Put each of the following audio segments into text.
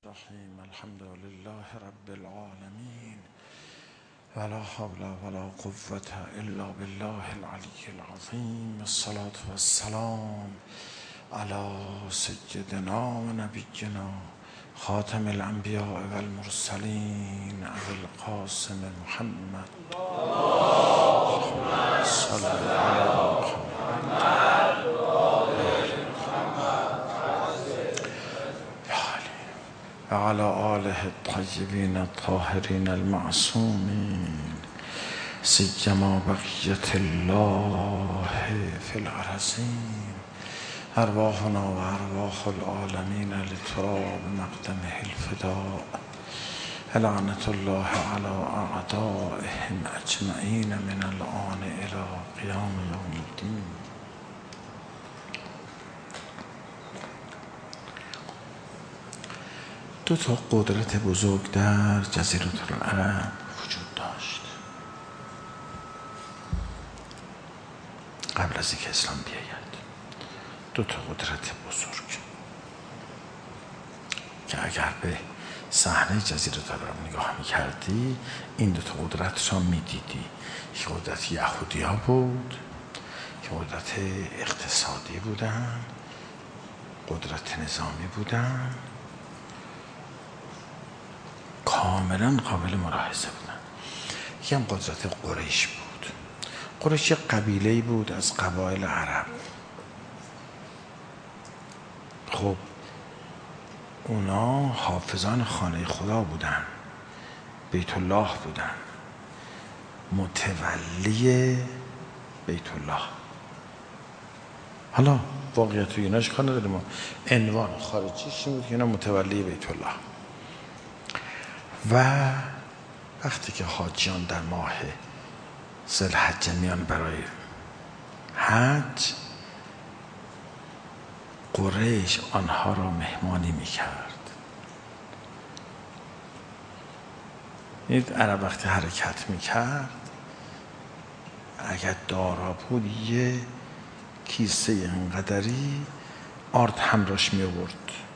الرحیم الحمد لله رب العالمین ولا حول ولا قوة الا بالله العلی العظیم الصلاة والسلام علی سیدنا و نبینا خاتم الانبیاء والمرسلین ابی القاسم محمد اللهم صل علی محمد و علی آله الطیبین الطاهرین المعصومین سیما بقیة الله فی الارضین ارواحنا و ارواح العالمین لتراب مقدمه الفداء لعنة الله علی اعدائهم اجمعین من الآن الی قیام یوم الدین. دو تا قدرت بزرگ در جزیره العرب وجود داشت قبل از اینکه اسلام بیاید. دو تا قدرت بزرگ که اگر به صحنه جزیره العرب نگاه میکردی این دو تا قدرت را میدیدی. یک قدرت یهودیا بود، یک قدرت اقتصادی بودن، قدرت نظامی بودن، کاملا قابل ملاحظه بودن. یکی هم قدرت قریش بود. قریش یک قبیله‌ای بود از قبایل عرب. خب اونا حافظان خانه خدا بودن، بیت الله بودن، متولی بیت الله. حالا واقعیت رو ایناش کار نداریم، ما عنوان خارجیش این بود که اینا متولی بیت الله. و وقتی که حاجیان در ماه ذوالحجه میان برای حج، قریش آنها را مهمانی میکرد. این عرب وقتی حرکت میکرد اگر دارا بود یه کیسه اینقدری آرد همراش میورد.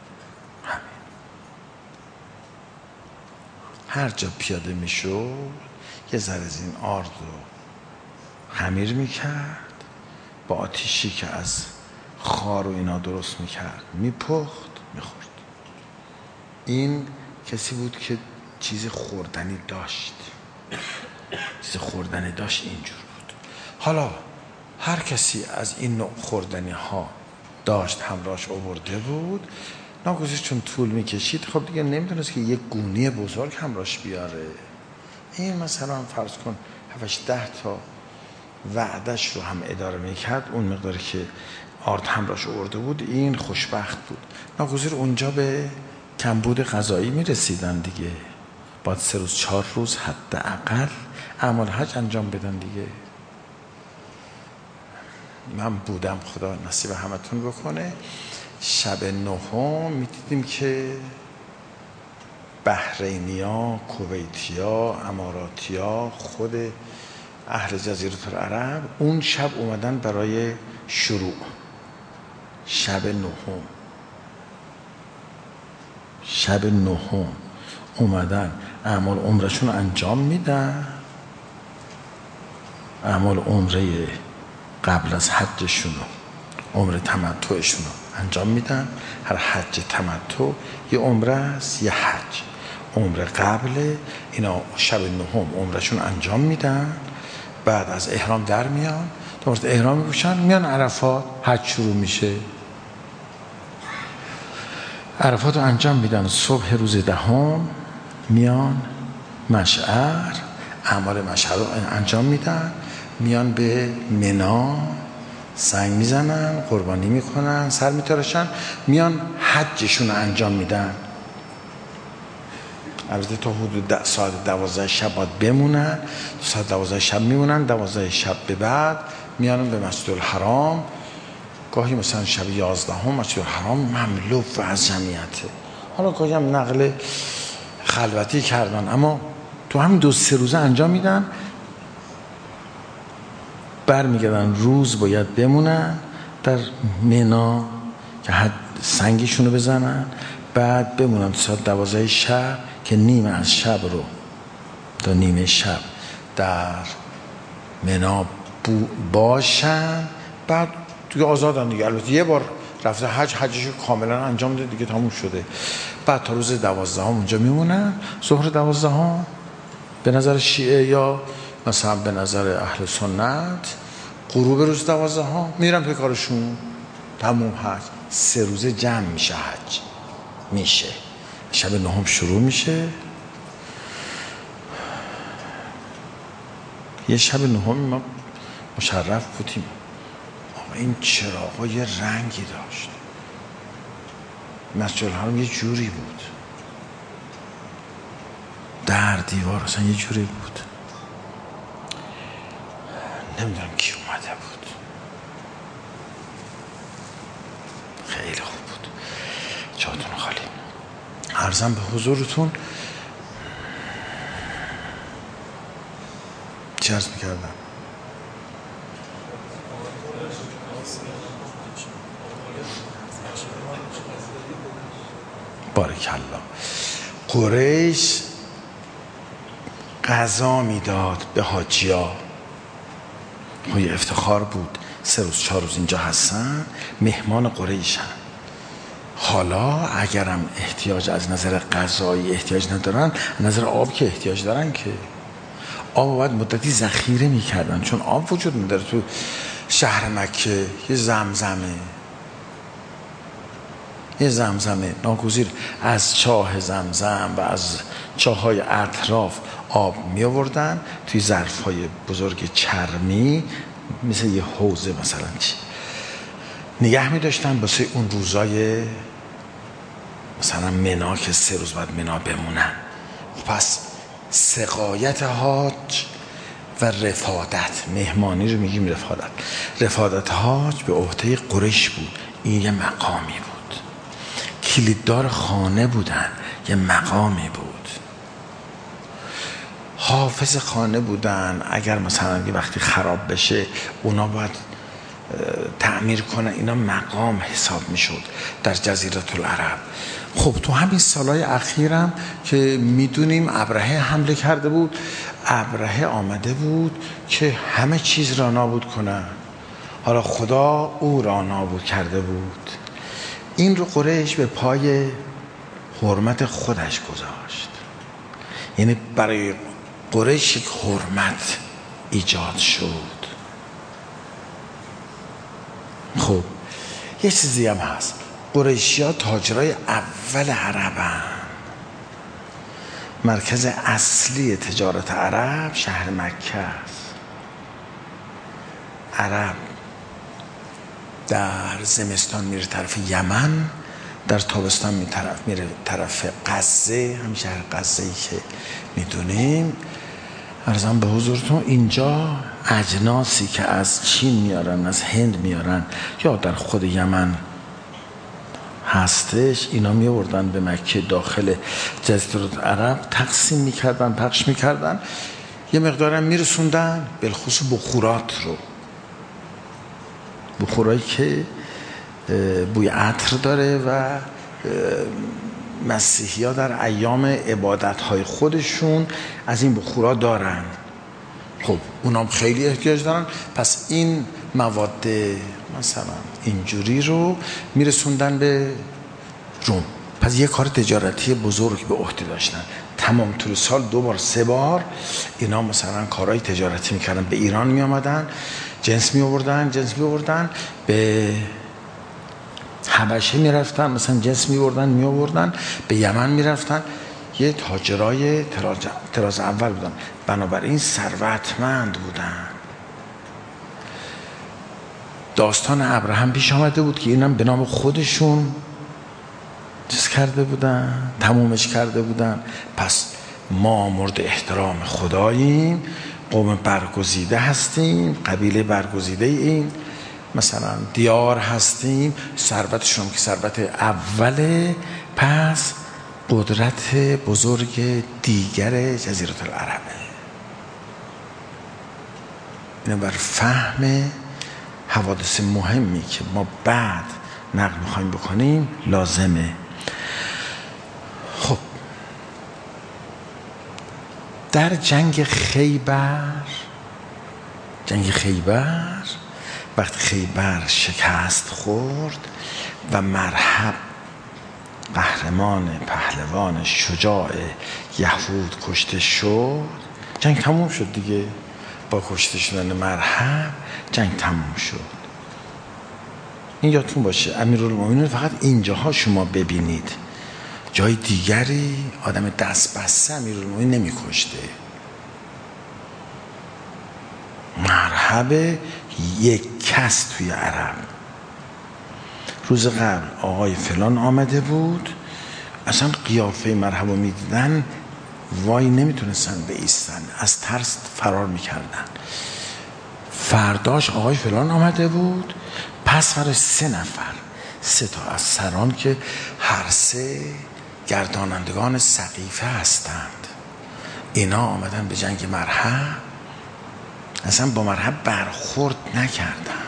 هر جا پیاده میشد یه ذره از این آرد رو خمیر میکرد، با آتیشی که از خار و اینا درست میکرد میپخت میخورد. این کسی بود که چیز خوردنی داشت. چیز خوردنی داشت اینجور بود. حالا هر کسی از این نوع خوردنی ها داشت همراهش آورده بود، ناگزیر چون طول میکشید خب دیگه نمیدونست که یک گونی بزرگ همراهش بیاره. این مثلا فرض کن 7-10 تا وعدش رو هم اداره میکرد، اون مقداری که آرد همراهش آورده بود این خوشبخت بود. ناگزیر اونجا به کمبود غذایی میرسیدن دیگه. باید 3 روز 4 روز حداقل اعمال حج انجام بدن دیگه. من بودم، خدا نصیب همتون بکنه، شب 9 میدیدیم که بحرینیا، کویتیا، اماراتیا، خود اهل جزیره العرب اون شب اومدن برای شروع. شب 9 اومدن اعمال عمرشون انجام میدن. اعمال عمره قبل از حجشون، عمره تمتعشون انجام میدن. هر حج تمتع یه عمره است، یه حج. عمره قبل اینا شب 9 عمرشون انجام میدن، بعد از احرام در میان، دوباره احرام میپوشن، میان عرفات، حج شروع میشه. عرفات رو انجام میدن. صبح روز 10 میان مشعر، اعمال مشعر رو انجام میدن، میان به منا، سنگ میزنن، قربانی میکنن، سر میتراشن، میان حجشون رو انجام میدن. البته تا حدود ساعت 12 شب باید بمونن. ساعت 12 شب میمونن. 12 شب به بعد میانن به مسجد الحرام. گاهی مثلا شب 11 مسجد الحرام مملو از جمعیته. حالا گاهی هم نقل خلوتی کردن، اما تو همین 2-3 روزه انجام میدن. برمیگردن روز باید بمونن در منا که سنگشون رو بزنن، بعد بمونن ساعت 12 شب که نیمه از شب رو تا نیمه شب در منا باشن، بعد دیگه آزادن دیگه. البته یه بار رفته حجش کاملا انجام داده دیگه، تموم شده. بعد تا روز 12 اونجا میمونن. ظهر 12 به نظر شیعه یا مثلا به نظر اهل سنت غروب روز 12 میرن به کارشون، تموم حج. 3 روزه جمع میشه حج میشه. شب 9 شروع میشه. یه شب 9 ما مشرف بودیم. این چراغا یه رنگی داشت. مسجد الحرام یه جوری بود، در دیوار اصلا یه جوری بود. نمیدونم کی اومده بود. خیلی خوب بود. جاتون خالی. عرضم به حضورتون چی عرض میکردم؟ بارکالله. قریش غذا میداد به حاجیا. یه افتخار بود. 3 روز 4 روز اینجا هستن، مهمان قریشن. حالا اگرم احتیاج از نظر غذایی احتیاج ندارن، از نظر آب که احتیاج دارن که آب باید مدتی ذخیره میکردن، چون آب وجود نداره تو شهر مکه. یه زمزمه ناگزیر از چاه زمزم و از چاه‌های اطراف آب می آوردن توی ظرف‌های بزرگ چرمی، مثل یه حوضه مثلا چی نگه می داشتن واسه اون روزای مثلا منا که 3 روز بعد منا بمونن. پس سقایت حاج و رفادت، مهمانی رو میگیم رفادت حاج به عهده قریش بود. این یه مقامی بود. کلیددار خانه بودن، یه مقامی بود. حافظ خانه بودن، اگر مثلا یه وقتی خراب بشه اونا باید تعمیر کنن. اینا مقام حساب میشد در جزیره العرب. خب تو همین سالهای اخیرم که میدونیم ابرهه حمله کرده بود. ابرهه آمده بود که همه چیز را نابود کنه. حالا خدا او را نابود کرده بود. این رو قریش به پای حرمت خودش گذاشت. یعنی برای قریش یک حرمت ایجاد شد. خب یه چیزی هم هست. قریشی ها تاجرای اول عربن. مرکز اصلی تجارت عرب شهر مکه است. عرب در زمستان میره طرف یمن، در تابستان میره طرف غزه، هم شهر غزه‌ای که میدونیم. عرضم به حضورتون اینجا اجناسی که از چین میارن، از هند میارن یا در خود یمن هستش، اینا میوردن به مکه داخل جزیره عرب تقسیم میکردن، پخش میکردن. یه مقدارم میرسوندن، بالخصوص بخورات رو، بخورایی که بوی عطر داره و مسیحی ها در ایام عبادت های خودشون از این بخورا دارن. خب اونام خیلی احتیاج دارن. پس این مواد مثلا اینجوری رو میرسوندن به روم. پس یه کار تجارتی بزرگ به عهده داشتن. تمام طول سال 2 بار 3 بار اینا مثلا کارهای تجارتی میکردن. به ایران میامدن، جنس میوردن، به حبشه میرفتن، مثلا جنس میوردن، به یمن میرفتن. یه تاجرای تراز اول بودن، بنابراین ثروتمند بودن. داستان ابراهیم پیش آمده بود که اینم به نام خودشون چیز کرده بودن، تمومش کرده بودن. پس ما مورد احترام خداییم، قوم برگزیده هستیم، قبیله برگزیده ایم، مثلا دیار هستیم، ثروتشون که ثروت اوله، پس قدرت بزرگ دیگر جزیره العربه. اینو بر فهم حوادث مهمی که ما بعد نقل میخوایم بکنیم لازمه. در جنگ خیبر وقتی خیبر شکست خورد و مرحب قهرمان پهلوان شجاع یهود کشته شد، جنگ تموم شد دیگه. با کشته شدن مرحب جنگ تموم شد. این یادتون باشه. امیرالمومنین فقط اینجاها شما ببینید، جای دیگری آدم دست بسته امیرالمومنین نمی کشته. مرحب یک کس توی عرب. روز قبل آقای فلان آمده بود، اصلا قیافه مرحب رو می دیدن وای نمیتونستن بایستن، از ترس فرار میکردن. فرداش آقای فلان آمده بود، پس فرش 3 تا از سران که هر 3 گردانندگان سقیفه هستند، اینا آمدن به جنگ مرحب، اصلا با مرحب برخورد نکردن،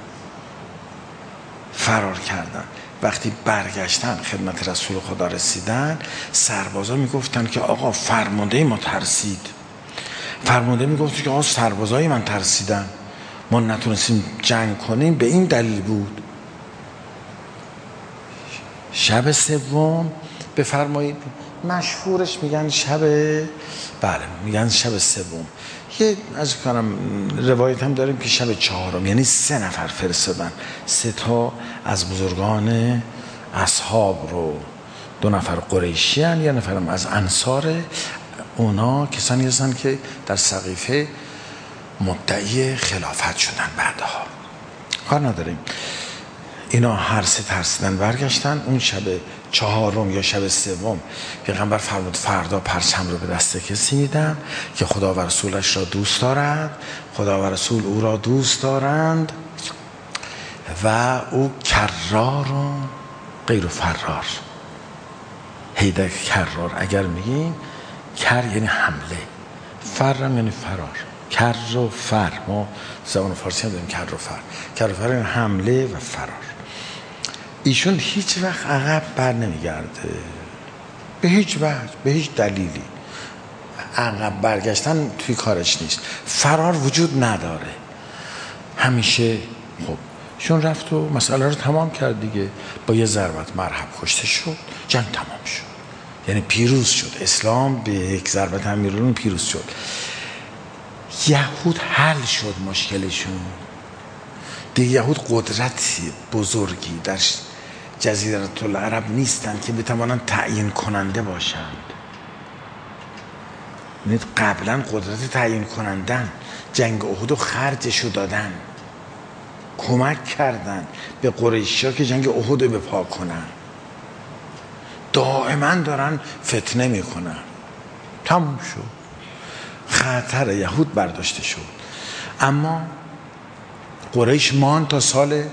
فرار کردن. وقتی برگشتن خدمت رسول خدا رسیدن، سربازا میگفتن که آقا فرمانده ما ترسید. فرمانده میگفت که آقا سربازای من ترسیدن، ما نتونستیم جنگ کنیم، به این دلیل بود. شب 3 بفرمایید، مشهورش میگن میگن شب 3. یه از کنم روایت هم داریم که شب 4، یعنی 3 نفر فرستادن. 3 تا از بزرگان اصحاب رو، 2 نفر قریشی هن، 1 نفرم از انصار. اونا کسانی هستن که در سقیفه مدعی خلافت شدن بعدها. کار نداریم. اینا هر 3 ترسیدن برگشتن. اون شب 4 یا شب 3 پیغمبر فرمود فردا پرچم رو به دست کسی میدم که خدا و رسولش را دوست دارد، خدا و رسول او را دوست دارند و او کرار و غیر فرار. هیدر کرار اگر میگیم، کر یعنی حمله، فرم یعنی فرار. کر و فر، ما زبان فارسی هم داریم کر و فر. کر و فر یعنی حمله و فرار. ایشون هیچ وقت عقب بر نمیگرده، به هیچ وجه، به هیچ دلیلی. عقب برگشتن توی کارش نیست، فرار وجود نداره. همیشه خب ایشون رفت و مسئله رو تمام کرد دیگه. با یه ضربت مرحب کشته شد، جنگ تمام شد، یعنی پیروز شد. اسلام به یک ضربت امیرالمومنین پیروز شد. یهود حل شد مشکلشون دیگه. یهود قدرتی بزرگی در جزیره العرب نیستند که بتوانند تعیین کننده باشند. قبلا قدرت تعیین کنندن، جنگ احد و خرجشو دادن، کمک کردن به قریشی‌ها که جنگ احد رو بپا کنن. دائما دارن فتنه میکنن. تموم شد، خطر یهود برداشته شد. اما قریش ماند تا سال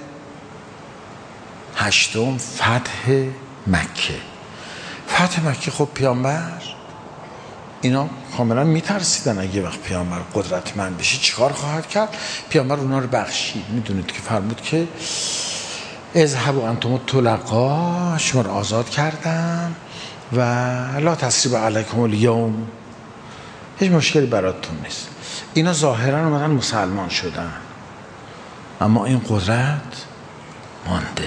8 فتح مکه. فتح مکه خب پیامبر، اینا کاملا میترسیدن اگه وقت پیامبر قدرتمند بشه چیکار خواهد کرد. پیامبر اونا رو بخشید. میدونید که فرمود که اذهبوا انتم الطلقاء، شما رو آزاد کردم و لا تثریب علیکم الیوم، هیچ مشکلی براتون نیست. اینا ظاهرا اومدن مسلمان شدن، اما این قدرت مانده،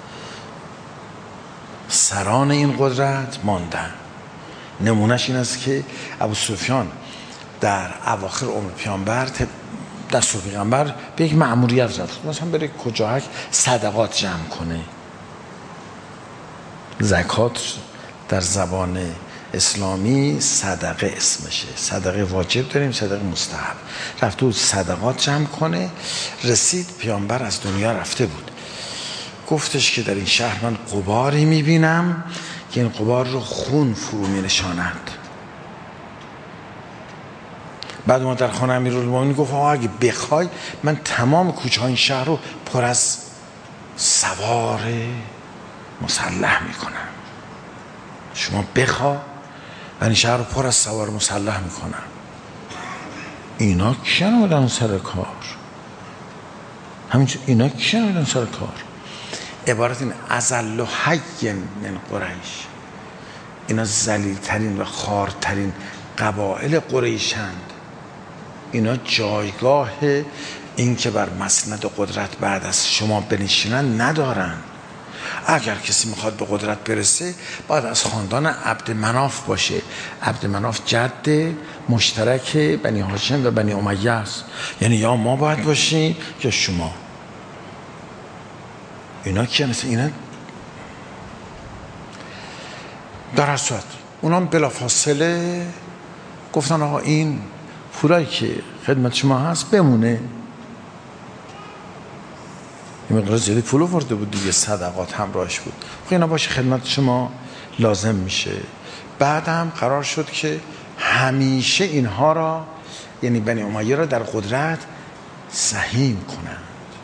سران این قدرت ماندن. نمونهش این است که ابوسفیان در اواخر عمر پیامبر دستور پیغمبر به یک مأموریت زد، مثلا بره کجاک صدقات جمع کنه. زکات در زبان اسلامی صدقه اسمشه. صدقه واجب داریم، صدقه مستحب. رفت بود صدقات جمع کنه. رسید پیامبر از دنیا رفته بود. گفتش که در این شهر من غباری میبینم که این غبار رو خون فرو می نشاند. بعد ما در خانه امیرالمومنین گفت آقا اگه بخوای من تمام کوچه های این شهر رو پر از سوار مسلح میکنم. شما بخوا و این شهر رو پر از سوار مسلح میکنم. اینا کی نمیدن سر کار؟ همینجور اینا کی نمیدن سر کار؟ عبارت این اذل حی من قریش، اینا ذلیل‌ترین و خوارترین قبایل قریشند، اینا جایگاه این که بر مسند قدرت بعد از شما بنشینن ندارن. اگر کسی میخواد به قدرت برسه باید از خاندان عبد مناف باشه. عبد مناف جد مشترک بنی هاشم و بنی امیه است، یعنی یا ما باید باشیم یا شما. اینا کیه؟ اینا در هر صورت اونا بلافاصله گفتن آقا این پولایی که خدمت شما هست بمونه. این مقدار زیادی پول آورده بود دیگه، صدقات همراهش بود. اینا باشه خدمت شما لازم میشه. بعد هم قرار شد که همیشه اینها را، یعنی بنی امیه را در قدرت سهیم کنند.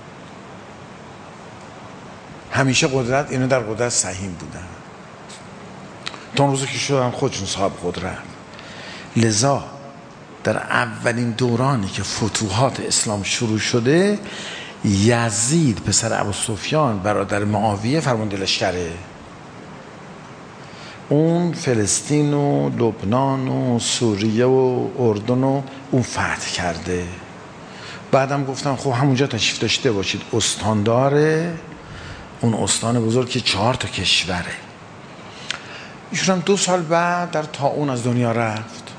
همیشه قدرت، اینا در قدرت سهیم بودن تا اون روزی که شدن خودشون صاحب قدرت. لذا در اولین دورانی که فتوحات اسلام شروع شده، یزید پسر ابوسفیان برادر معاویه فرمانده لشکره، اون فلسطین و لبنان و سوریه و اردن و اون فتح کرده. بعدم گفتن خب همونجا تشریف داشته باشید، استاندار اون استان بزرگ که 4 تا کشوره. ایشون هم 2 سال بعد در طاعون از دنیا رفت.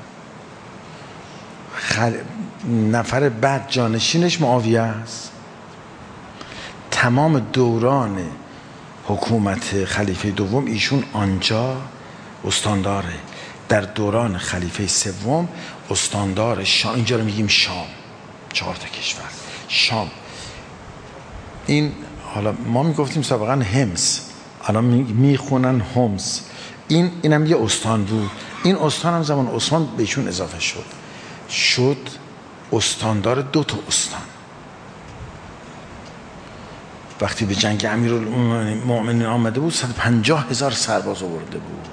نفر بعد جانشینش معاویه است. تمام دوران حکومت خلیفه دوم ایشون آنجا استانداره. در دوران خلیفه سوم استاندار شام، اینجا رو میگیم شام، 4 تا کشور شام. این حالا ما میگفتیم سابقا همس، الان میخونن همس. اینم یه استان بود. این استان هم زمان عثمان بهشون اضافه شد استاندار 2 تا استان. وقتی به جنگ امیرالمؤمنین آمده بود 150,000 سرباز آورده بود.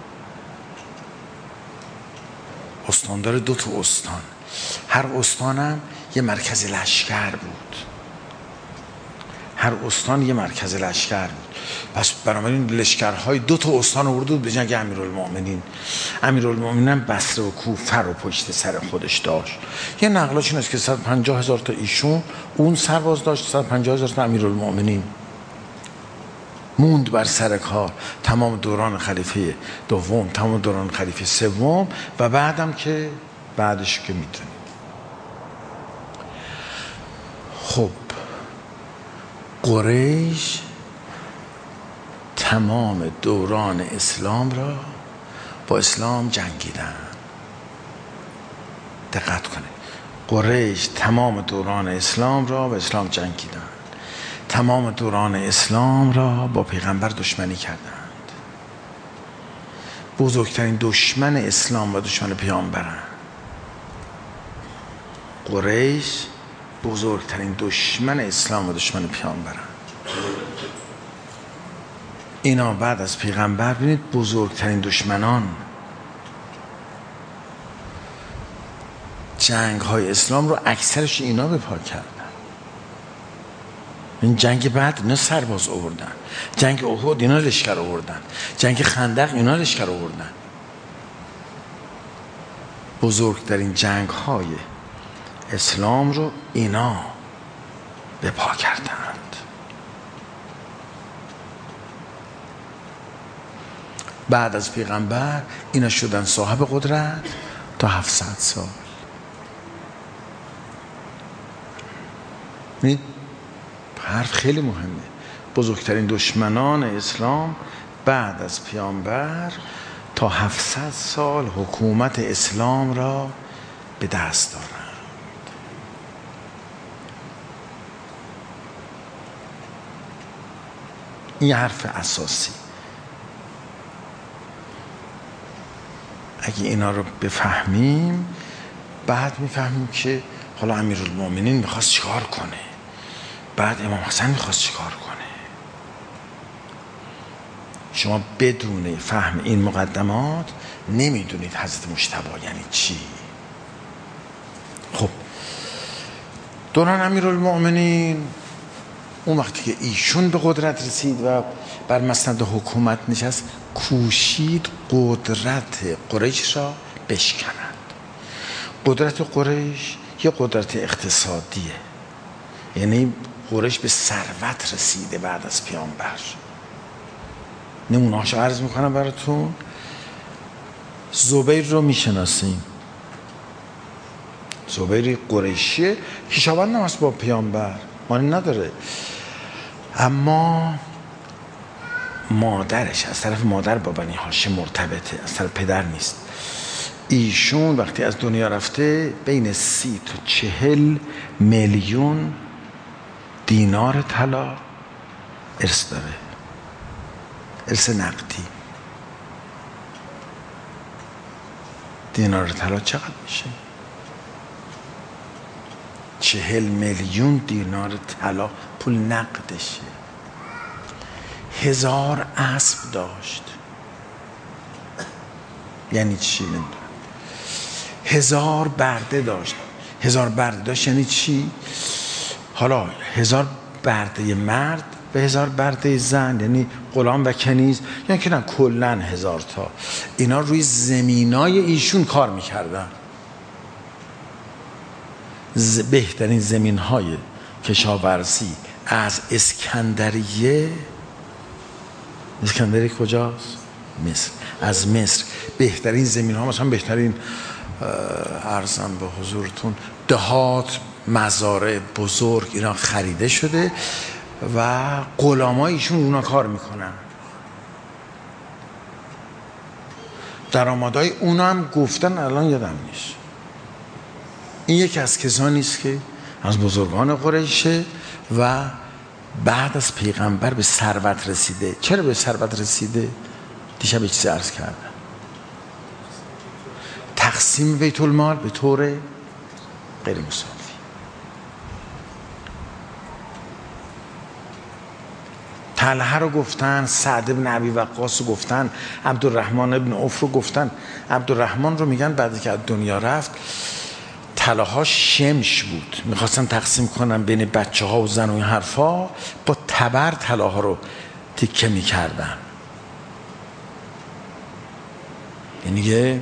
استاندار 2 تا استان. هر استانم یه مرکز لشکر بود. هر استان یه مرکز لشکر بود. پس بنابراین لشکرهای 2 تا استان آورده بود به جنگ امیرالمؤمنین. امیرالمؤمنین هم بصره و کوفه رو پشت سر خودش داشت. یه نقلاش این است که 150,000 تا ایشون، اون سرباز داشت، 150,000 تا امیرالمؤمنین. موند بر سر کار تمام دوران خلیفه دوم، تمام دوران خلیفه سوم و بعدم که بعدش که میدونید. خب قریش تمام دوران اسلام را با اسلام جنگیدن. دقت کنید، قریش تمام دوران اسلام را با اسلام جنگیدن. تمام دوران اسلام را با پیغمبر دشمنی کردند. بزرگترین دشمن اسلام و دشمن پیامبرند. قریش بزرگترین دشمن اسلام و دشمن پیامبرند. اینا بعد از پیغمبر ببینید بزرگترین دشمنان. جنگ های اسلام رو اکثرش اینا به پا کردن. این جنگ بعد اینا سرباز آوردن، جنگ احد اینا لشکر آوردن، جنگ خندق اینا لشکر آوردن. بزرگترین جنگ های اسلام رو اینا به پا کردند. بعد از پیغمبر اینا شدن صاحب قدرت تا 700 سال. این حرف خیلی مهمه. بزرگترین دشمنان اسلام بعد از پیامبر تا 700 سال حکومت اسلام را به دست دارند. این حرف اساسی. اگه اینا رو بفهمیم بعد میفهمیم که حالا امیرالمؤمنین میخواست چیکار کنه، بعد امام حسن میخواست چیکار کنه. شما بدون فهم این مقدمات نمیدونید حضرت مجتبی یعنی چی. خب دوران امیرالمؤمنین اون وقتی که ایشون به قدرت رسید و بر مسند حکومت نشست، کوشید قدرت قریش را بشکند. قدرت قریش یه قدرت اقتصادیه، یعنی قریش به ثروت رسیده بعد از پیامبر. نمونه‌هاشو عرض میکنم براتون. زبیر رو میشناسیم، زبیر قریشیه، خویشاوند هم هست با پیامبر، معنی نداره، اما مادرش از طرف مادر با بنی هاشم مرتبطه، از طرف پدر نیست. ایشون وقتی از دنیا رفته بین 30 تا 40 میلیون دینار طلا ارث داره، ارث نقدی. دینار طلا چقدر میشه؟ 40 میلیون دینار طلا پول نقدشه. 1000 اسب داشت. یعنی چی؟ نمیدونم. 1000 برده داشت. 1000 برده داشت یعنی چی؟ حالا 1000 برده مرد به 1000 برده زن، یعنی غلام و کنیز، یعنی که نه کلن 1000 تا. اینا روی زمینای ایشون کار میکردن. بهترین زمین های کشاورزی از اسکندریه کجاست؟ مصر. از مصر بهترین زمین ها، مثلا بهترین عرضم به حضورتون دهات، مزارع بزرگ اینا خریده شده و غلامایشون اونا کار میکنن. درآمدهای اونا هم گفتن الان یادم نیست. این یکی از کسانی است که از بزرگان قریشه و بعد از پیغمبر به ثروت رسیده. چرا به ثروت رسیده؟ دیشب یه چیزی عرض کردم. تقسیم بیت المال به طور غیر مساوی. طلحه رو گفتن، سعد بن ابی وقاص رو گفتن، عبدالرحمن بن عوف رو گفتن. عبدالرحمن رو میگن بعد که از دنیا رفت طلاها شمش بود، میخواستن تقسیم کنن بین بچه ها و زن و این حرفا، با تبر طلاها رو تکه میکردن. یعنی یه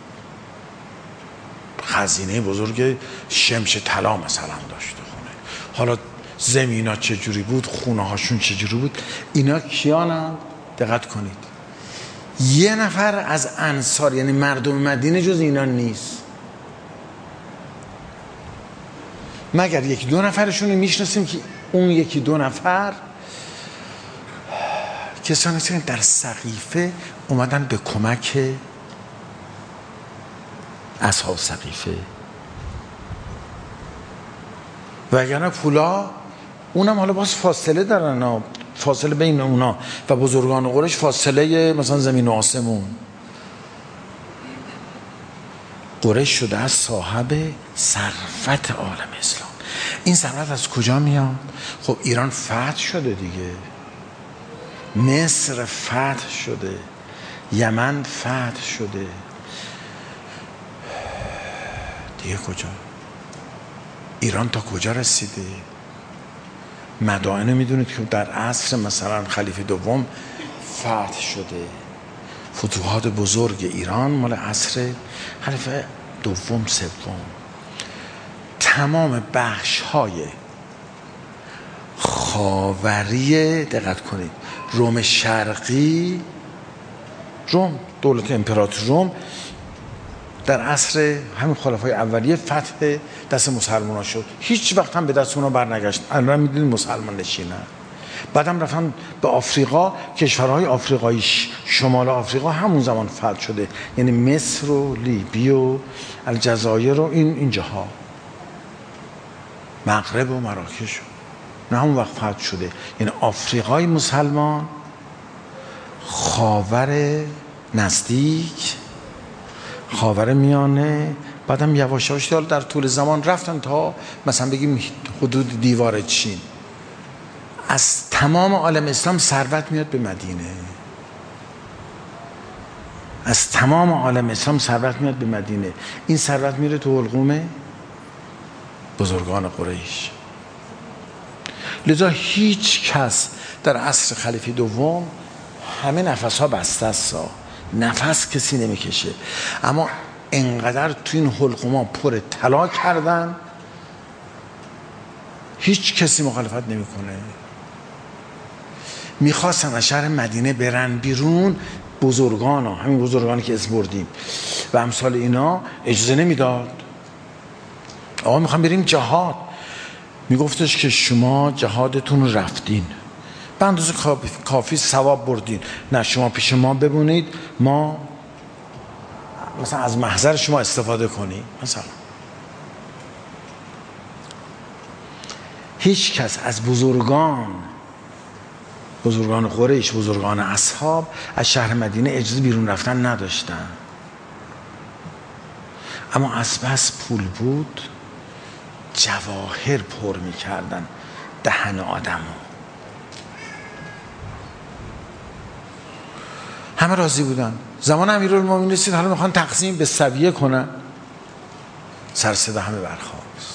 خزینه بزرگ شمش طلا مثلا داشته خونه. حالا زمینا چجوری بود، خونه هاشون چجوری بود، اینا کیانند؟ دقت کنید، یه نفر از انصار یعنی مردم مدینه جز اینا نیست، مگر یکی دو نفرشون میشناسیم که اون یکی دو نفر کسانی هستن که در سقیفه اومدن به کمک اصحاب سقیفه. وگرنه پولا اونم حالا باز فاصله دارن، فاصله بین اونا و بزرگان قریش فاصله مثلا زمین و آسمون. قریش شده از صاحب ثروت عالم اسلام. این ثروت از کجا میاد؟ خب ایران فتح شده دیگه، مصر فتح شده، یمن فتح شده، دیگه کجا؟ ایران تا کجا رسیده؟ مدائن میدونید که در عصر مثلا خلیفه دوم فتح شده. فتوحات بزرگ ایران مال عصر خلیفه دوم سوم. تمام بخش های خاوری، دقت کنید، روم شرقی، روم، دولت امپراتور روم در عصر همین خلفای اولیه فتح دست مسلمان ها شد. هیچ وقت هم به دست اونا برنگشت. الان میدونید مسلمان نشینن. بعدم رفتن به آفریقا، کشورهای آفریقایی شمال آفریقا همون زمان فتح شده، یعنی مصر و لیبی و الجزایر و اینجاها، مغرب و مراکش نه همون وقت فتح شده. یعنی آفریقای مسلمان، خاور نزدیک، خاور میانه، بعدم یواش یواش در طول زمان رفتن تا مثلا بگیم حدود دیوار چین. از تمام عالم اسلام ثروت میاد به مدینه، از تمام عالم اسلام ثروت میاد به مدینه. این ثروت میره تو حلقوم بزرگان قریش. لذا هیچ کس در عصر خلیفه دوم همه نفس ها بسته است، نفس کسی نمیکشه. اما انقدر تو این حلقوما پر طلا کردن هیچ کسی مخالفت نمیکنه. میخواستن از شهر مدینه برن بیرون، بزرگان ها، همین بزرگانی که اسم بردیم و امثال اینا اجازه نمیداد. آقا میخوام بریم جهاد، میگفتش که شما جهادتون رفتین، به اندازه کافی ثواب بردین، نه شما پیش ما بمونید، ما مثلا از محضر شما استفاده کنیم. مثلا هیچ کس از بزرگان قریش، بزرگان اصحاب از شهر مدینه اجازه بیرون رفتن نداشتن، اما از بس پول بود جواهر پر میکردن دهن آدمو. همه راضی بودن. زمان امیرالمومنین رسید، حالا میخوان تقسیم به سویه کنن، سر صدا همه برخاست.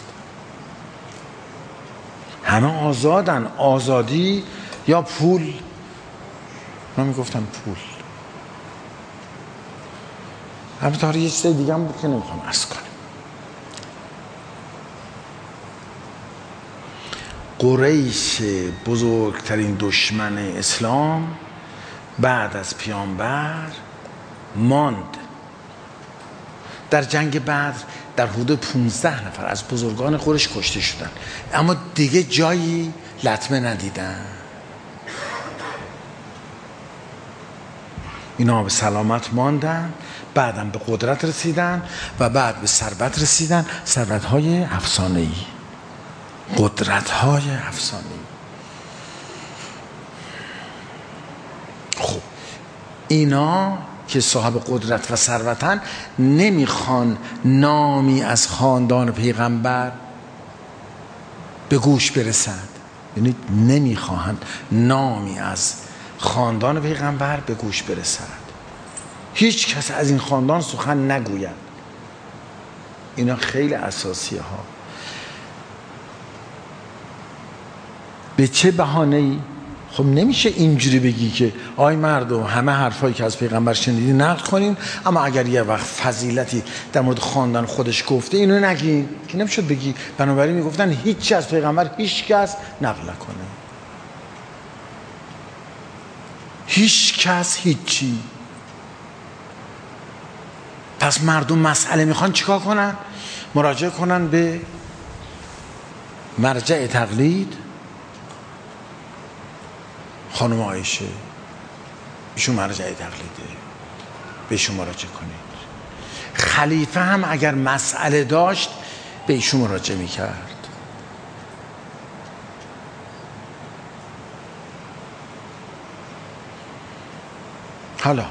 همه آزادن، آزادی یا پول. من میگفتم پول. البته یه چیز دیگه هم بود که نمیخوام عرض کنم. قریش بزرگترین دشمن اسلام بعد از پیامبر ماند. در جنگ بدر در حدود 15 نفر از بزرگان قریش کشته شدن، اما دیگه جایی لطمه ندیدن. اینا به سلامت ماندن، بعدم به قدرت رسیدن و بعد به ثروت رسیدن، ثروت‌های افسانه‌ای، قدرت‌های افسانه‌ای. خب اینا که صاحب قدرت و ثروتن نمیخوان نامی از خاندان پیغمبر به گوش برسد، یعنی نمیخواهند نامی از خاندان پیغمبر به گوش برسد. هیچ کس از این خاندان سخن نگوید. اینا خیلی اساسیه ها. به چه بهانه‌ای؟ خب نمیشه اینجوری بگی که آی مردم همه حرفایی که از پیغمبر شنیدی نقل کنین، اما اگر یه وقت فضیلتی در مورد خاندان خودش گفته اینو نگین، که نمیشد بگی. بنابراین میگفتن هیچی از پیغمبر هیچ کس نقل نکنه، هیچ کس هیچی. پس مردم مسئله میخوان چیکار کنن؟ مراجعه کنن به مرجع تقلید، خانم عایشه، ایشون مرجع تقلیده، بهشون مراجعه کنید. خلیفه هم اگر مسئله داشت به ایشون مراجعه میکرد. حالا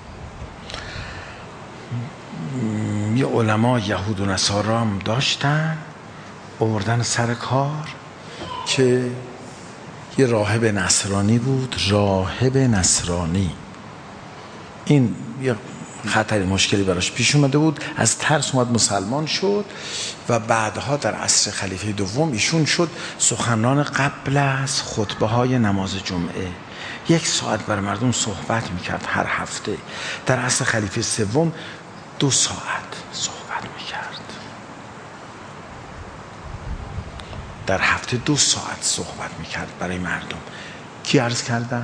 یه علما یهود و نصارا هم داشتن، آوردن سر کار که یه راهب نصرانی بود. راهب نصرانی این یه خطری مشکلی براش پیش اومده بود، از ترس اومد مسلمان شد و بعدها در عصر خلیفه دوم ایشون شد سخنران قبل از خطبه های نماز جمعه. 1 ساعت برای مردم صحبت میکرد هر هفته. در عصر خلیفه سوم 2 ساعت صحبت میکرد. در هفته 2 ساعت صحبت میکرد برای مردم. کی عرض کردن؟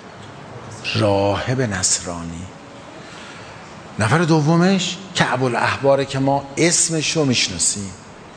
راهب نصرانی. نفر دومش کعب الاحباره که ما اسمش رو میشناسیم.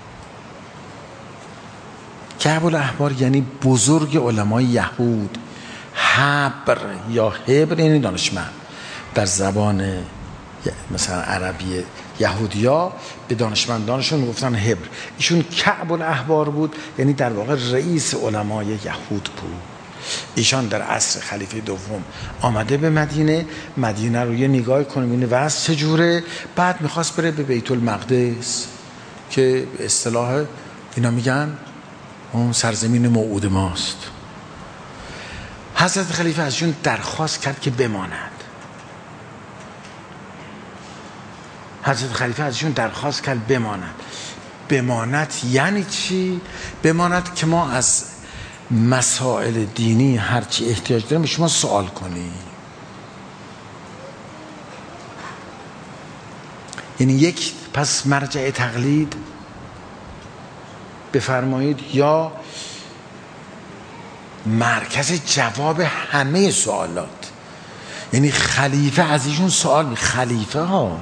کعب الاحبار یعنی بزرگ علمای یهود. حبر یا حبر یعنی دانشمند. در زبان مثلا عربی یهودیا به دانشمندانشون میگفتن حبر. ایشون کعب الاحبار بود، یعنی در واقع رئیس علمای یهود بود. ایشان در عصر خلیفه دوم آمده به مدینه رو یه نگاه کنیم این وضع چجوره. بعد میخواست بره به بیت المقدس که به اصطلاح اینا میگن اون سرزمین موعود ماست. حضرت خلیفه ازشون درخواست کرد که بماند. حضرت خلیفه ازشون درخواست کرد بماند یعنی چی؟ بماند که ما از مسائل دینی هرچی احتیاج داریم به شما سوال کنیم. یعنی یک پس مرجع تقلید بفرمایید یا مرکز جواب همه سوالات. یعنی خلیفه از ایشون سوال خلیفه ها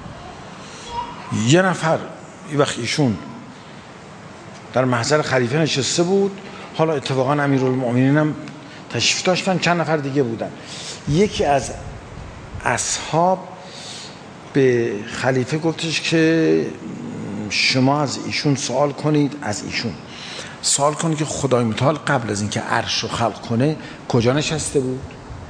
یه نفر یه وقت ایشون در محضر خلیفه نشسته بود، حالا اتفاقا امیرالمؤمنین هم تشریف داشتن، چند نفر دیگه بودن. یکی از اصحاب به خلیفه گفتش که شما از ایشون سوال کنید، از ایشون سوال کنید که خدای متعال قبل از اینکه عرش رو خلق کنه کجا نشسته بود؟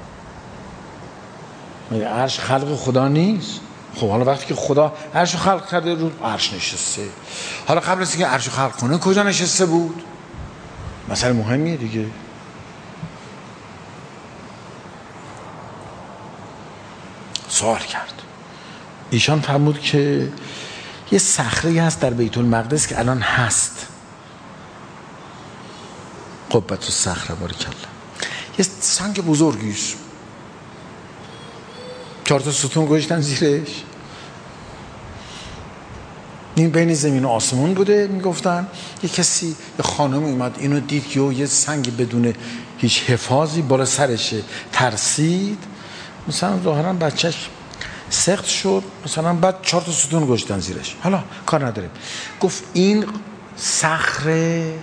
مگه عرش خلق خدا نیست؟ خب حالا وقتی که خدا عرش رو خلق کرده رو عرش نشسته، حالا قبل از اینکه عرش رو خلق کنه کجا نشسته بود؟ مسئله مهمیه دیگه. سوال کرد. ایشان فرمود که یه صخره‌ای هست در بیت المقدس که الان هست، قبة الصخره بارکالله، یه سنگ بزرگیست، 4 تا ستون گذاشتن زیرش، این بین زمین و آسمون بوده. میگفتن یه کسی، یه خانم اومد اینو دید یه سنگ بدون هیچ حفاظی بالا سرشه، ترسید، مثلا ظاهرا بچهش سخت شد، مثلا بعد 4 تا ستون گذاشتن زیرش. حالا کار نداره، گفت این صخره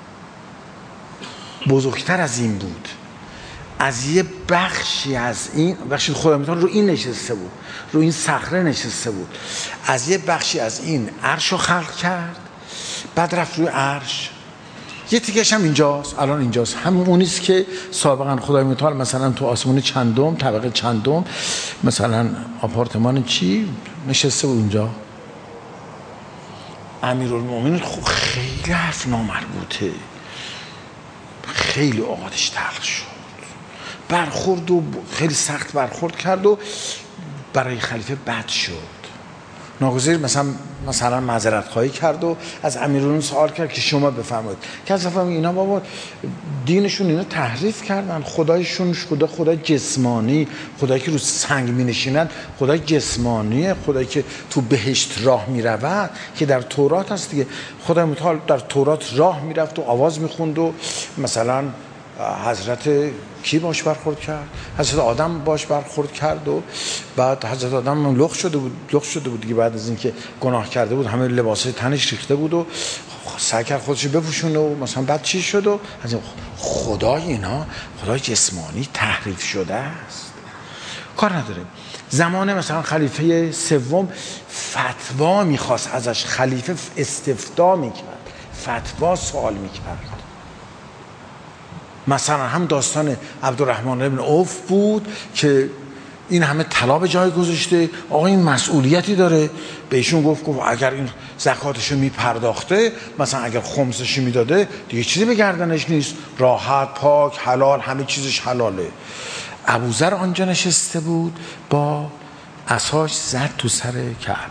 بزرگتر از این بود، از یه بخشی از این بخشی خدا متعال رو این نشسته بود، رو این صخره نشسته بود، از یه بخشی از این عرش رو خلق کرد، بعد رفت روی عرش. یه تیکش هم اینجاست، الان اینجاست، همونیست که سابقا خدای متعال مثلا تو آسمون چندم، طبقه چندم، مثلا آپارتمان چی نشسته بود اونجا. امیرالمومنین خب خیلی حرف نامربوطه، خیلی اوقاتش تلخ شد، برخورد و خیلی سخت برخورد کرد و برای خلیفه بد شد. ناگزیر مثلا معذرت خواهی کرد و از امیرالمومنین سوال کرد که شما بفرمایید که از فهم اینا بابا دینشون اینا تحریف کردن، خدایشون خدای جسمانی، خدایی که رو سنگ می نشینن خدای جسمانیه، خدایی که تو بهشت راه می رود که در تورات هست دیگه. خدای متعال در تورات راه می رفت و آواز می خوند و مثلا حضرت کی باش برخورد کرد؟ حضرت آدم باش برخورد کرد و بعد حضرت آدم لخت شده بود دیگه، بعد از اینکه گناه کرده بود همه لباسای تنش ریخته بود و سعی کرد خودش بپوشونه و مثلا بعد چی شد و از خدای اینا خدای جسمانی تحریف شده است. کار نداره. زمان مثلا خلیفه سوم فتوا میخواست ازش، خلیفه استفتاء میکرد، فتوا سوال میکرد. مثلا هم داستان عبدالرحمن ابن عوف بود که این همه طلا به جای گذاشته، آقا این مسئولیتی داره. به ایشون گفت اگر این زکاتشو میپرداخته، مثلا اگر خمسشو میداده دیگه چیزی به گردنش نیست، راحت پاک حلال همه چیزش حلاله. ابوذر آنجا نشسته بود با عصاش زد تو سر کعب،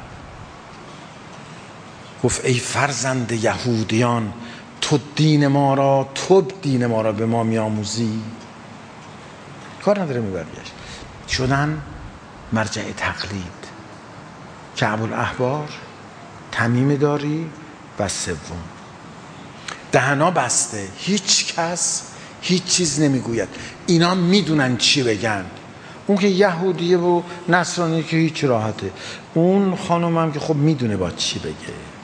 گفت ای فرزند یهودیان، تو دین ما را به ما میآموزی. کار نداره میبرگشت. شدن مرجع تقلید، کعب الاحبار، تمیم داری و سوم. دهنا بسته، هیچ کس هیچ چیز نمیگوید، اینا میدونن چی بگن. اون که یهودیه و نصرانی که هیچ راحته، اون خانم هم که خب میدونه با چی بگه.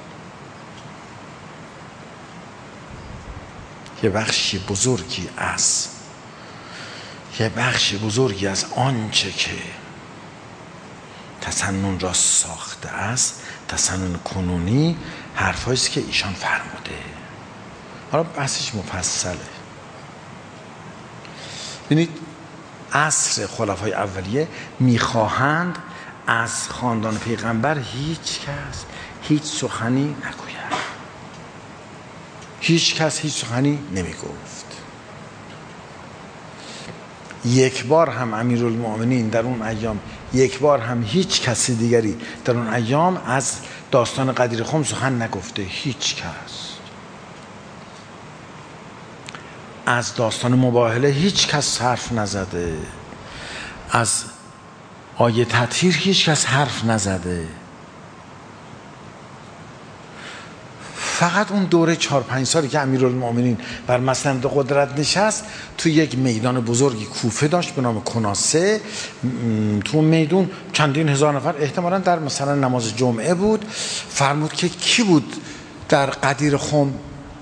یه بخشی بزرگی از آنچه که تسنن را ساخته است، تسنن کنونی، حرفاییست که ایشان فرموده. حالا بحثش مفصله. ببینید عصر خلفای اولیه میخواهند از خاندان پیغمبر هیچ کس هیچ سخنی نگوید، هیچ کس هیچ سخنی نمیگفت. یک بار هم امیرالمؤمنین در اون ایام، یک بار هم هیچ کسی دیگری در اون ایام از داستان غدیر خم سخن نگفته. هیچ کس از داستان مباهله هیچ کس حرف نزده، از آیه تطهیر هیچ کس حرف نزده. فقط اون دوره 4-5 سالی که امیرالمومنین بر مسند قدرت نشست، تو یک میدان بزرگی کوفه داشت به نام کناسه. تو اون میدون چندین هزار نفر، احتمالاً در مثلا نماز جمعه بود، فرمود که کی بود در غدیر خم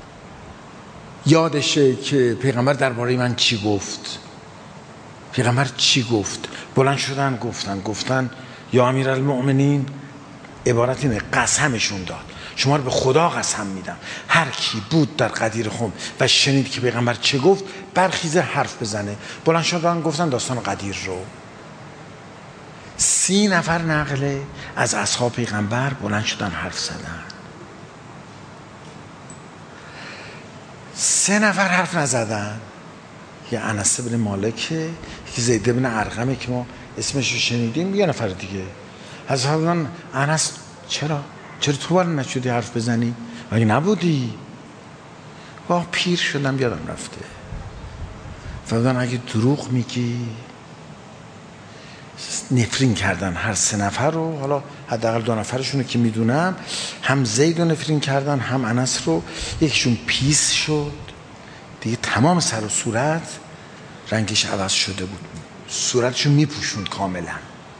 یادشه که پیغمبر درباره من چی گفت. پیغمبر چی گفت؟ بلند شدن گفتن یا امیرالمومنین، عبارت اینه، قسمشون داد، شما رو به خدا قسم میدم هر کی بود در غدیر خم و شنید که پیغمبر چه گفت برخیزه حرف بزنه. بلند شدن گفتن داستان غدیر رو. 30 نفر نقله از اصحاب پیغمبر بلند شدن حرف زدن. 3 نفر حرف نزدن، یه انس بن مالک، یکی زید بن ارقمه که ما اسمش رو شنیدیم، یه نفر دیگه. از همون انس چرا تو بار نشدی حرف بزنی؟ مگه نبودی؟ واه پیر شدم یادم رفته. فرمودن اگه دروغ میگی. نفرین کردن هر 3 نفر رو، حالا حداقل 2 نفرشون که میدونم، هم زید رو نفرین کردن هم انس رو. یکیشون پیس شد دیگه، تمام سر و صورت رنگش عوض شده بود، صورتشو میپوشوند کاملا.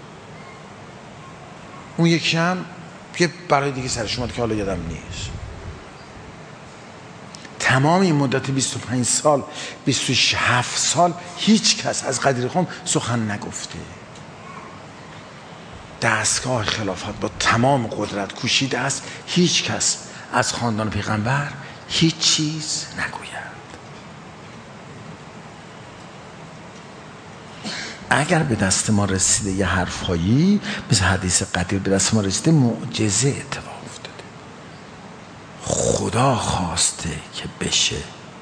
اون یکی هم یه برای دیگه سرش اومد که حالا یادم نیست. تمام این مدت 25 سال 27 سال هیچ کس از غدیر خم سخن نگفته. دستگاه خلافت با تمام قدرت کوشیده است هیچ کس از خاندان پیغمبر هیچ چیز نگوید. اگر به دست ما رسیده یه حرفایی مثل حدیث غدیر به دست ما رسیده، معجزه اتفاق افتاده، خدا خواسته که بشه.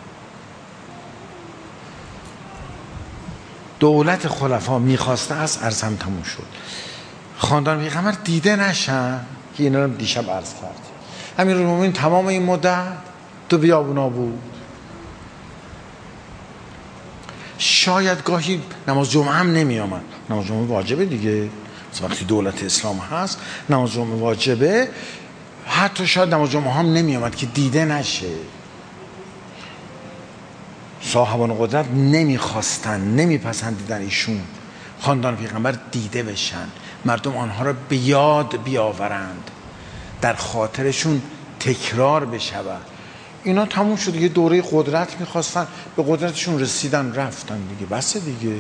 دولت خلفا میخواسته است، عرض هم تموم شد. خاندان پیغمبر دیده نشن که اینا رو دیشب عرض کرد. امیرالمومنین تمام این مدت تو بیابونا بود. شاید گاهی نماز جمعه هم نمی آمد. نماز جمعه واجبه دیگه، وقتی دولت اسلام هست نماز جمعه واجبه. حتی شاید نماز جمعه هم نمی آمد که دیده نشه. صاحبان قدرت نمیخواستن، نمیپسندیدن ایشون خاندان پیغمبر دیده بشن، مردم آنها را به یاد بیاورند، در خاطرشون تکرار بشود. اینا تموم شد دیگه، دوره قدرت میخواستن، به قدرتشون رسیدن رفتن دیگه، بس دیگه.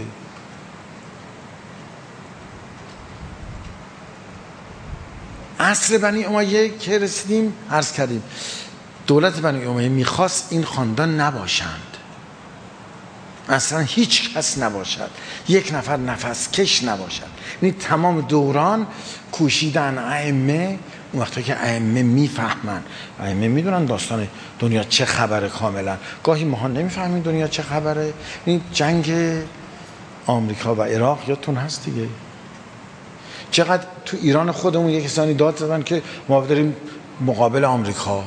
عصر بنی امیه که رسیدیم عرض کردیم دولت بنی امیه میخواست این خاندان نباشند، اصلا هیچ کس نباشد، یک نفر نفس کش نباشد. یعنی تمام دوران کوشیدن ائمه، اون وقتا که ائمه میفهمن، ائمه میدونن داستان دنیا چه خبره کاملا. گاهی ما نمیفهمیم دنیا چه خبره. این جنگ آمریکا و عراق یادتون هست دیگه، چقدر تو ایران خودمون یک کسانی داد زدن که ما داریم مقابل آمریکا.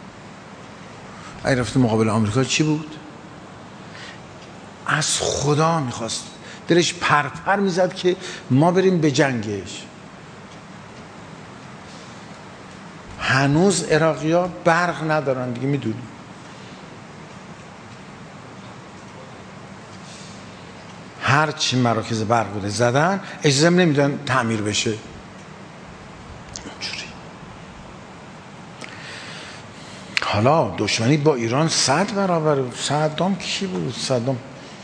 اگه رفتیم مقابل آمریکا چی بود؟ از خدا میخواست، دلش پرپر میزد که ما بریم به جنگش. هنوز عراقی ها برق ندارن دیگه، میدونی. هر چی مراکز برق بوده زدن، اجازه نمیدن تعمیر بشه. اینجوری. حالا دشمنی با ایران 100 برابر. صدام کی بود؟ صدام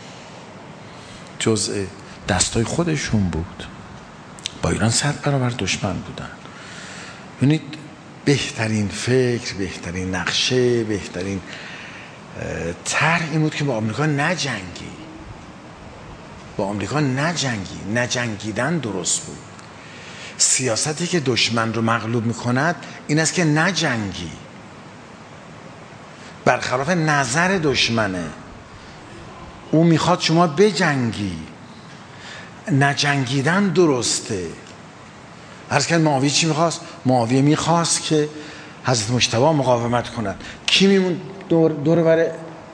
جزء دستای خودشون بود، با ایران 100 برابر دشمن بودن. ببینید بهترین فکر، بهترین نقشه، بهترین طرح این بود که با آمریکا نجنگی، با آمریکا نجنگی. نجنگیدن درست بود. سیاستی که دشمن رو مغلوب میکند این است که نجنگی، برخلاف نظر دشمنه. او میخواد شما بجنگی. نجنگیدن درسته. عرض کردم معاویه چی میخواست؟ معاویه میخواست که حضرت مجتبی مقاومت کنند. کی میمون دور بر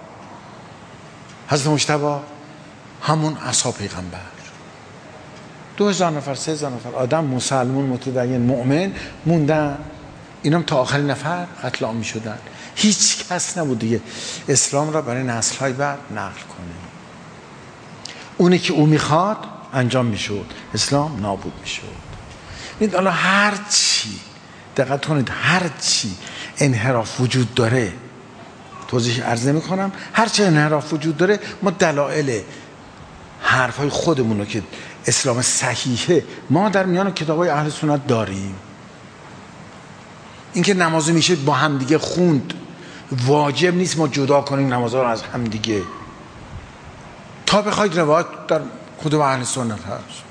حضرت مجتبی؟ همون اصحاب پیغمبر. 2000 نفر 3000 نفر آدم مسلمون متدین مؤمن موندن، اینم تا آخرین نفر قتل عام میشدن. هیچ کس نبود دیگه اسلام را برای نسل‌های بعد نقل کنه. اونی که او میخواد انجام میشد، اسلام نابود میشد. این حالا هر چی دقت کنید، هر چی انحراف وجود داره، توضیح عرض نمی کنم، هر چی انحراف وجود داره ما دلایل حرفای خودمون رو که اسلام صحیحه ما در میان کتابای اهل سنت داریم. اینکه نماز میشه با همدیگه خوند، واجب نیست ما جدا کنیم نمازها رو از همدیگه. تا بخواید روایت در کتب اهل سنت هست،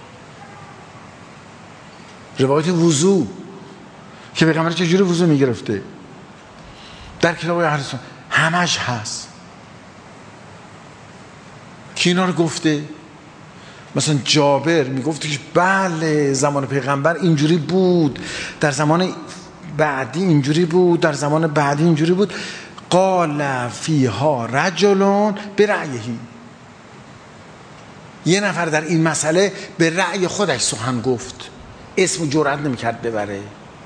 روایت وضو که پیغمبر چجوری وضو میگرفته در کتاب اهل سنت همش هست. کی اینا رو گفته؟ مثلا جابر میگفت که بله زمان پیغمبر اینجوری بود، در زمان بعدی اینجوری بود، در زمان بعدی اینجوری بود. قال فیها رجل برأیه، یه نفر در این مسئله به رأی خودش سخن گفت، اسم جرئت نمیکرد ببره.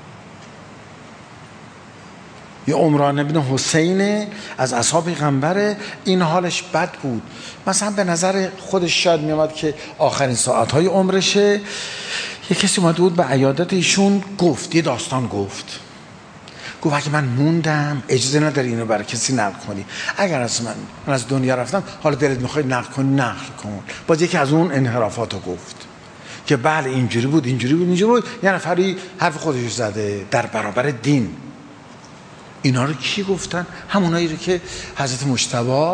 یه عمران بن حسین از اصحاب پیغمبره، این حالش بد بود. مثلا به نظر خودش شاید میامد که آخرین ساعتهای عمرشه، یه کسی اومده بود به عیادت ایشون گفت، یه داستان گفت اگه من موندم اجازه نداری اینو برای کسی نقل کنی، اگر از من از دنیا رفتم حالا دلت میخوای نقل کنی نقل کن. باز یکی از اون انحرافاتو گفت که بله اینجوری بود اینجوری بود اینجوری بود، یه نفری حرف خودش زده در برابر دین. اینا رو کی گفتن؟ همونایی رو که حضرت مجتبی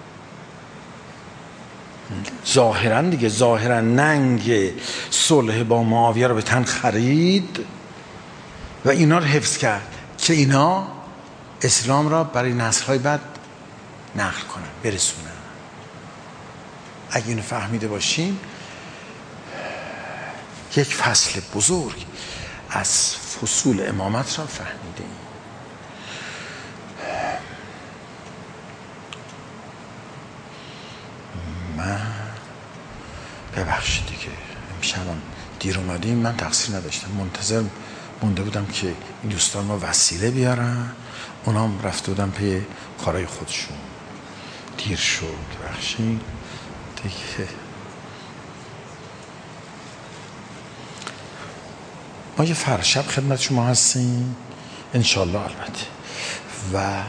ظاهرا دیگه ظاهرا ننگ صلح با معاویه رو به تن خرید و اینا رو حفظ کرد که اینا اسلام را برای نسل‌های بعد نقل کنن، برسونن. اگه اینو فهمیده باشیم یک فصل بزرگ از فصول امامت را فهمیده ایم. من ببخشید دیگه امشبم دیر اومدیم، من تقصیر نداشتم، منتظر مونده بودم که این دوستان ما وسیله بیارن، اونام رفته بودن پی کارهای خودشون، دیر شد ببخشید دیگه. ما یه فرشب خدمت شما هستیم انشالله البته، و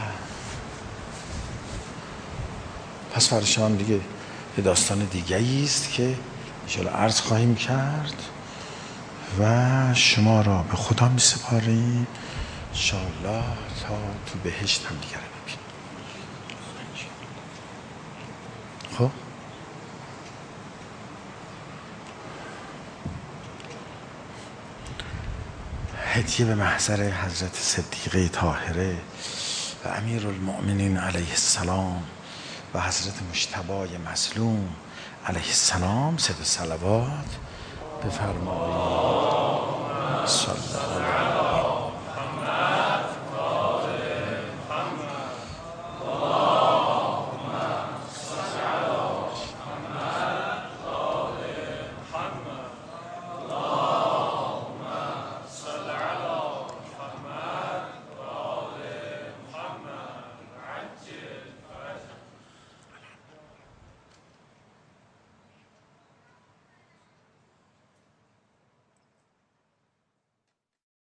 پس فرشب هم دیگه یه داستان دیگه است که انشالله عرض خواهیم کرد و شما را به خدا می سپاریم انشالله تا تو بهشت هم دیگر ببینیم. خب هدیه به محضر حضرت صدیقه طاهره و امیرالمؤمنین علیه السلام و حضرت مجتبی مظلوم علیه السلام، 3 صلوات بفرمایید. صلی الله